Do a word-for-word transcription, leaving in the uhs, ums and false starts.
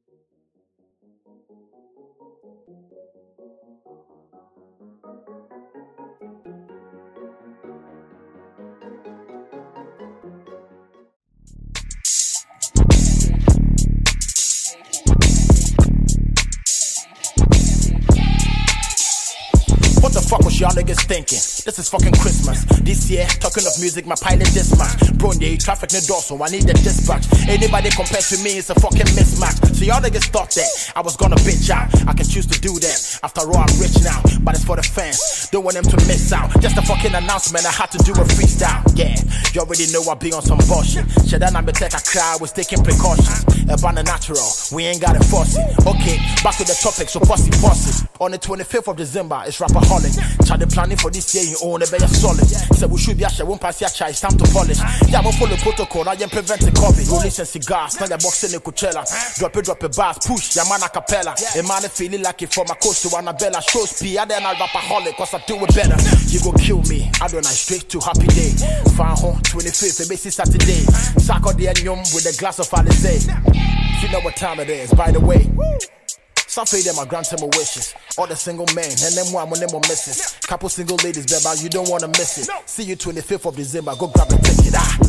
What the fuck was y'all niggas thinking? This is fucking Christmas. This year, talking of music, my pilot dismatch. Bro, yeah, traffic no door, so I need a dispatch. Anybody compared to me is a fucking mismatch. So y'all niggas thought that I was gonna bitch out. I can choose to do that. After all, I'm rich now, but it's for the fans. Don't want them to miss out. Just a fucking announcement, I had to do a freestyle. Yeah, you already know I be on some bullshit. Shit, that I'm take a cry, was taking precautions. About the natural, we ain't gotta force it. Okay, back to the topic, so pussy, pussy. On the twenty-fifth of December, it's rapper holiday. Child, planning for this year, you own a better solid. So we should be a won't pass your child, it's time to polish. Yeah, we'll follow protocol, I am preventing COVID. Releasing cigars, now you're boxing in Coachella. Drop it, drop it, bars, push, your man a cappella. A man feeling like it for my coach to Annabella. Show speed, I then I'll rap a holic, cause I do it better. You go kill me, I don't know, straight to happy day. Fan home, twenty-fifth, a basic Saturday. Sack on the onion with a glass of Alizé. You know what time it is, by the way. Some fade them, I grant them wishes. All the single men, and them one when them will misses. Couple single ladies, baby, you don't wanna miss it. See you twenty-fifth of December, go grab a ticket. Ah.